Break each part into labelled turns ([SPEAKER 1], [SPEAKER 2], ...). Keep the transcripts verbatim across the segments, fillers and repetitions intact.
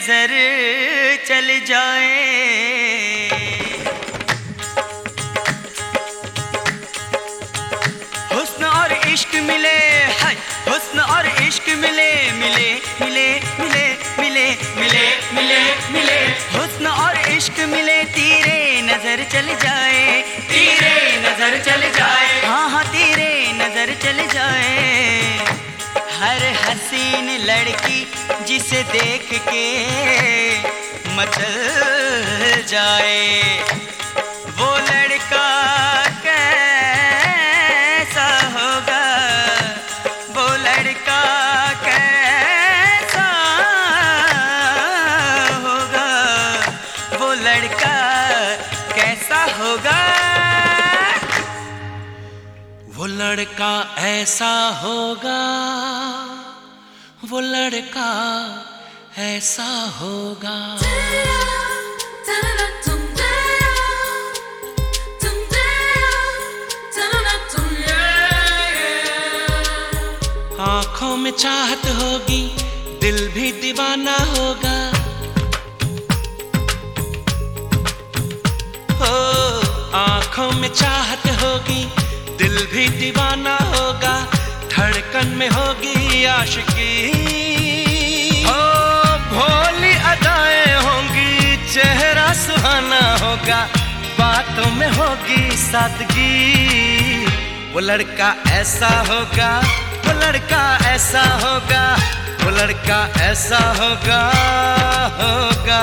[SPEAKER 1] नजर चल जाए। हुस्न और इश्क मिले, हाय हुस्न और इश्क मिले मिले मिले मिले मिले मिले मिले मिले हुस्न और इश्क मिले, तीरे नजर चल जाए, तीरे नजर चल जाए, हाँ हाँ तीरे नजर चल जाए। हर हसीन लड़की जिसे देख के मचल जाए, वो लड़का कैसा होगा, वो लड़का कैसा होगा, वो लड़का कैसा होगा।
[SPEAKER 2] वो लड़का ऐसा होगा, वो लड़का ऐसा होगा। आँखों में चाहत होगी, दिल भी दीवाना होगा। हो आँखों में चाहत होगी, दिल भी दीवाना होगा। धड़कन में होगी आशिकी,
[SPEAKER 1] ओ भोली अदाएं होंगी, चेहरा सुहाना होगा, बातों में होगी सादगी। वो लड़का ऐसा होगा, वो लड़का ऐसा होगा, वो लड़का ऐसा होगा होगा।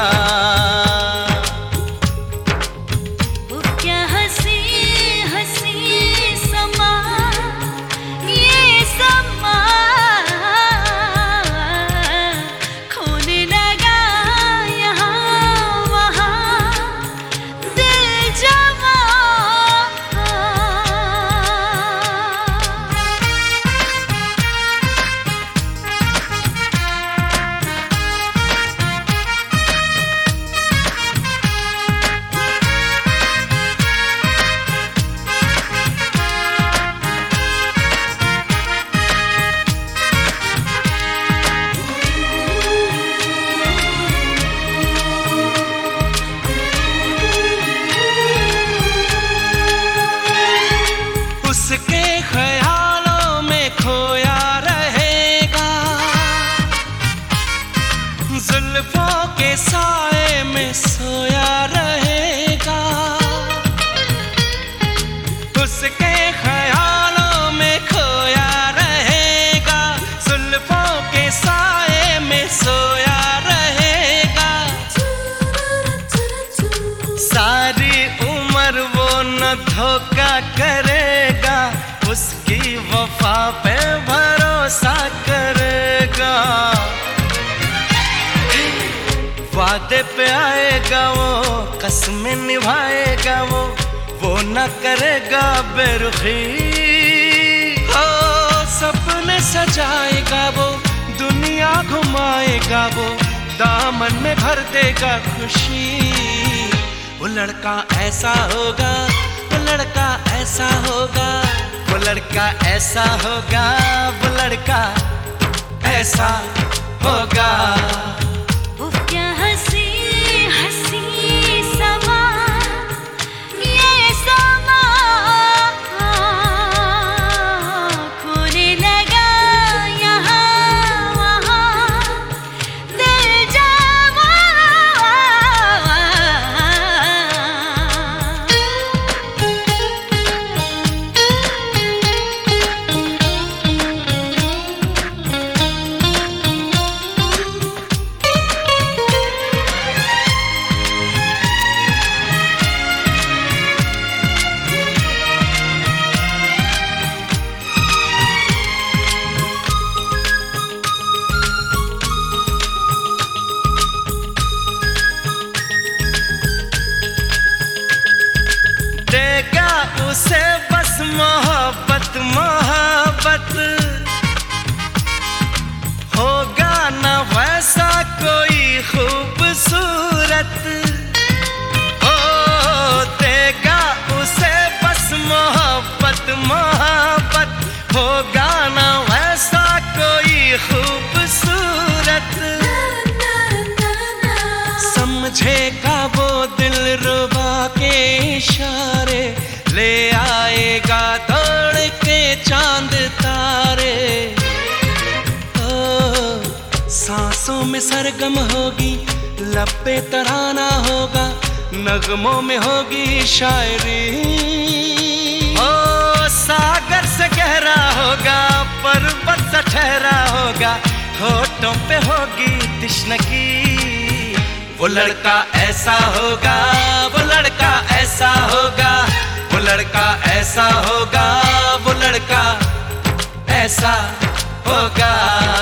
[SPEAKER 2] उसके ख्यालों में खोया रहेगा, जुल्फों के साए में सोया रहेगा। उसके ख्यालों में खोया रहेगा, जुल्फों के साए में सोया रहेगा।
[SPEAKER 1] सारी उम्र वो न धोखा करेगा, उसकी वफा पे भरोसा करेगा। वादे पे आएगा वो, कसमें निभाएगा वो वो न करेगा बेरुखी।
[SPEAKER 2] हो सपने सजाएगा वो, दुनिया घुमाएगा वो, दामन में भर देगा खुशी। वो लड़का ऐसा होगा, वो लड़का ऐसा होगा,
[SPEAKER 1] वो लड़का ऐसा होगा, वो लड़का ऐसा होगा।
[SPEAKER 3] उफ क्या हंसी हंसी समा, ये समा खोने लगा यहाँ वहाँ, दिल जमा।
[SPEAKER 1] उसे बस मोहब्बत मोहब्बत, होगा न वैसा कोई खूबसूरत। हो देगा उसे बस मोहब्बत मोहब्बत, होगा न वैसा कोई खूबसूरत।
[SPEAKER 2] इशारे, ले आएगा दौड़ के चांद तारे। ओ, सांसों में सरगम होगी, लब पे तराना होगा, नगमों में होगी शायरी।
[SPEAKER 1] ओ सागर से गहरा होगा, पर्वत से ठहरा होगा, होठों पे होगी तृष्णा।
[SPEAKER 2] वो लड़का ऐसा होगा, वो लड़का ऐसा होगा, वो लड़का ऐसा होगा, वो लड़का ऐसा होगा।